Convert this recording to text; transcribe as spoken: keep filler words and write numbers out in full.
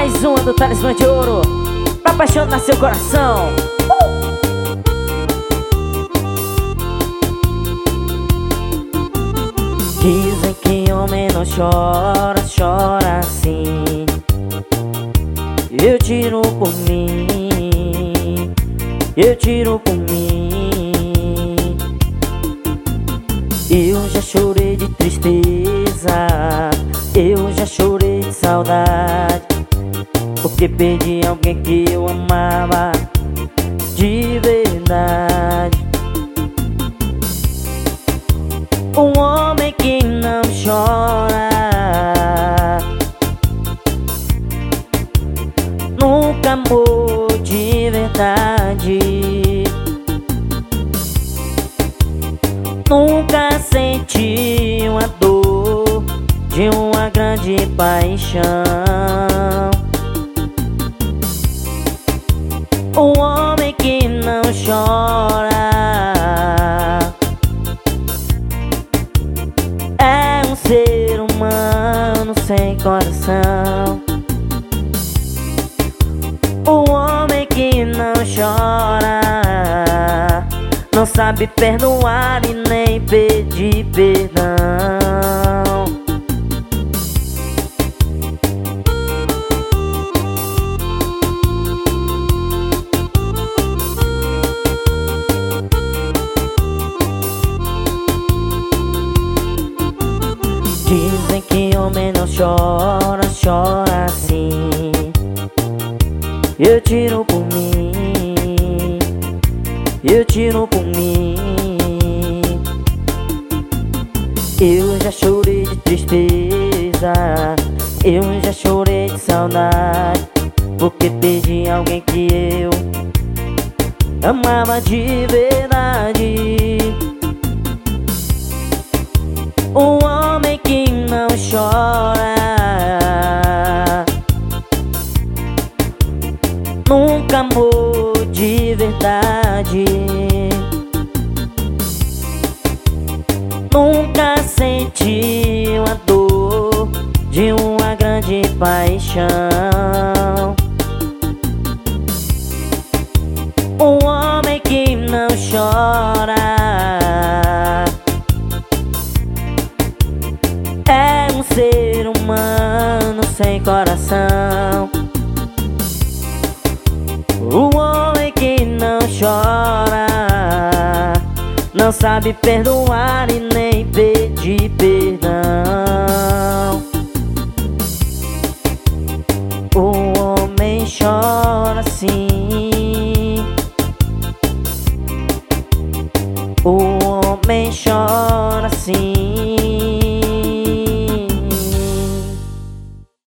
Mais uma do Talismã de Ouro pra apaixonar seu coração. uh! Dizem que homem não chora, chora sim. Eu tiro por mim, eu tiro por mim. Eu já chorei de tristeza, eu já chorei de saudade, porque perdi alguém que eu amava de verdade. Um homem que não chora nunca amou de verdade, nunca sentiu a dor de uma grande paixão. Um homem que não chora é um ser humano sem coração. Um homem que não chora não sabe perdoar e nem pedir perdão. Dizem que homem não chora, chora sim. Eu tiro por mim, eu tiro por mim. Eu já chorei de tristeza, eu já chorei de saudade, porque perdi alguém que eu amava de verdade. Um homem que não chora nunca amou de verdade, nunca sentiu a dor de uma grande paixão. Um homem que não chora é um ser humano sem coração. Um homem que não chora não sabe perdoar e nem pedir perdão. O homem chora sim, o homem chora sim.